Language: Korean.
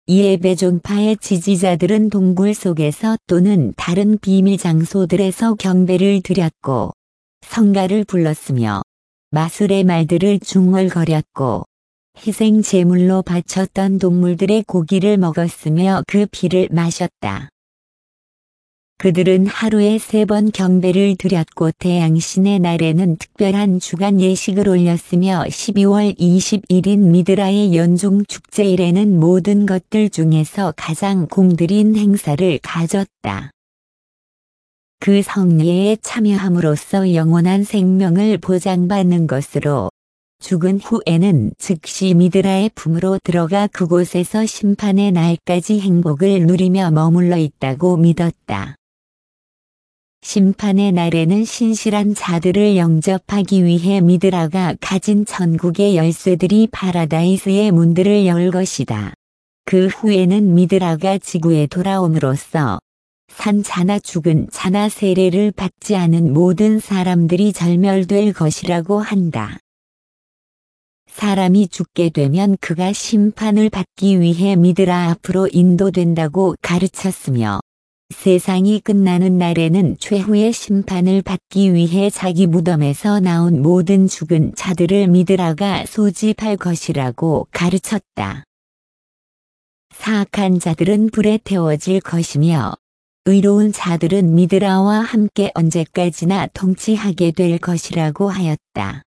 이에 종파의 지지자들은 동굴 속에서 또는 다른 비밀 장소들에서 경배를 드렸고 성가를 불렀으며 마술의 말들을 중얼거렸고 희생 제물로 바쳤던 동물들의 고기를 먹었으며 그 피를 마셨다. 그들은 하루에 3번 경배를 드렸고 태양신의 날에는 특별한 주간 예식을 올렸으며 12월 21인 미드라의 연중 축제일에는 모든 것들 중에서 가장 공들인 행사를 가졌다. 그 성례에 참여함으로써 영원한 생명을 보장받는 것으로 죽은 후에는 즉시 미드라의 품으로 들어가 그곳에서 심판의 날까지 행복을 누리며 머물러 있다고 믿었다. 심판의 날에는 신실한 자들을 영접하기 위해 미드라가 가진 천국의 열쇠들이 파라다이스의 문들을 열 것이다. 그 후에는 미드라가 지구에 돌아옴으로써 산 자나 죽은 자나 세례를 받지 않은 모든 사람들이 절멸될 것이라고 한다. 사람이 죽게 되면 그가 심판을 받기 위해 미드라 앞으로 인도된다고 가르쳤으며 세상이 끝나는 날에는 최후의 심판을 받기 위해 자기 무덤에서 나온 모든 죽은 자들을 미드라가 소집할 것이라고 가르쳤다. 사악한 자들은 불에 태워질 것이며 의로운 자들은 미드라와 함께 언제까지나 통치하게 될 것이라고 하였다.